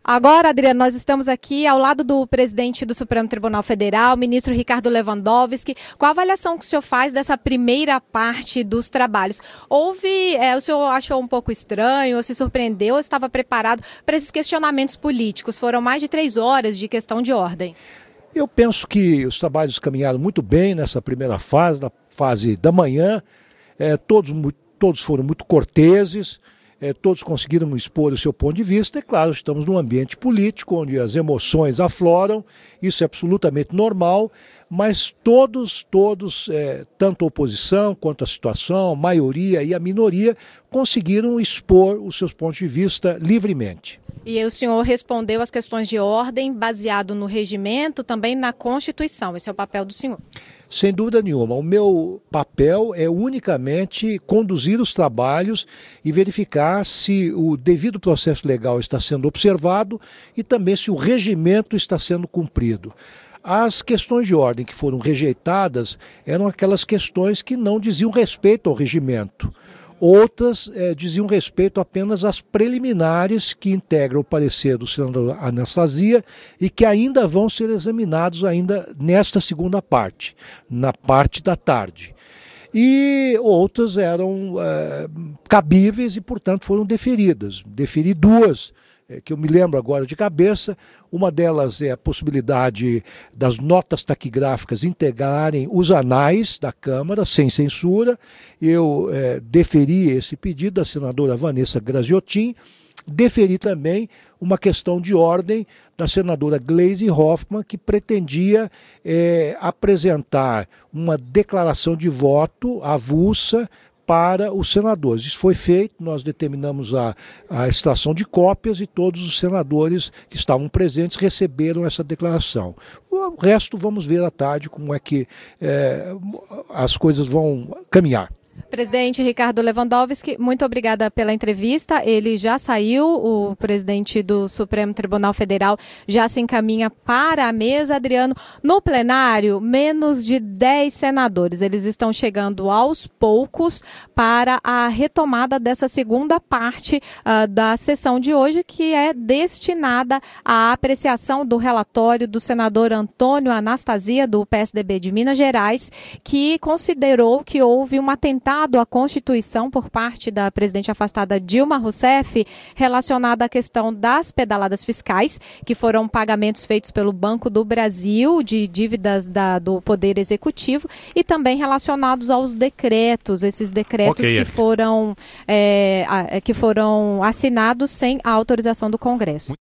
Agora, Adriano, nós estamos aqui ao lado do presidente do Supremo Tribunal Federal, ministro Ricardo Lewandowski. Qual a avaliação que o senhor faz dessa primeira parte dos trabalhos? O senhor achou um pouco estranho, ou se surpreendeu, ou estava preparado para esses questionamentos políticos? Foram mais de 3 horas de questão de ordem. Eu penso que os trabalhos caminharam muito bem nessa primeira fase, na fase da manhã. Todos foram muito corteses. Todos conseguiram expor o seu ponto de vista. É claro, estamos num ambiente político onde as emoções afloram, isso é absolutamente normal, mas todos, tanto a oposição quanto a situação, a maioria e a minoria, conseguiram expor os seus pontos de vista livremente. E o senhor respondeu às questões de ordem baseado no regimento, também na Constituição. Esse é o papel do senhor. Sem dúvida nenhuma. O meu papel é unicamente conduzir os trabalhos e verificar se o devido processo legal está sendo observado e também se o regimento está sendo cumprido. As questões de ordem que foram rejeitadas eram aquelas questões que não diziam respeito ao regimento. Outras diziam respeito apenas às preliminares que integram o parecer do senador Anastasia e que ainda vão ser examinados ainda nesta segunda parte, na parte da tarde. E outras eram cabíveis e, portanto, foram deferidas. Deferi 2, que eu me lembro agora de cabeça. Uma delas é a possibilidade das notas taquigráficas integrarem os anais da Câmara, sem censura. Eu deferi esse pedido da senadora Vanessa Graziotin. Deferi também uma questão de ordem da senadora Gleisi Hoffmann, que pretendia apresentar uma declaração de voto avulsa para os senadores. Isso foi feito, nós determinamos a extração de cópias e todos os senadores que estavam presentes receberam essa declaração. O resto vamos ver à tarde como é que as coisas vão caminhar. Presidente Ricardo Lewandowski, muito obrigada pela entrevista. Ele já saiu, o presidente do Supremo Tribunal Federal já se encaminha para a mesa. Adriano, no plenário, menos de 10 senadores. Eles estão chegando aos poucos para a retomada dessa segunda parte da sessão de hoje, que é destinada à apreciação do relatório do senador Antônio Anastasia, do PSDB de Minas Gerais, que considerou que houve um atentado à Constituição por parte da presidente afastada Dilma Rousseff, relacionada à questão das pedaladas fiscais, que foram pagamentos feitos pelo Banco do Brasil de dívidas do Poder Executivo, e também relacionados aos decretos, esses decretos que foram assinados sem a autorização do Congresso.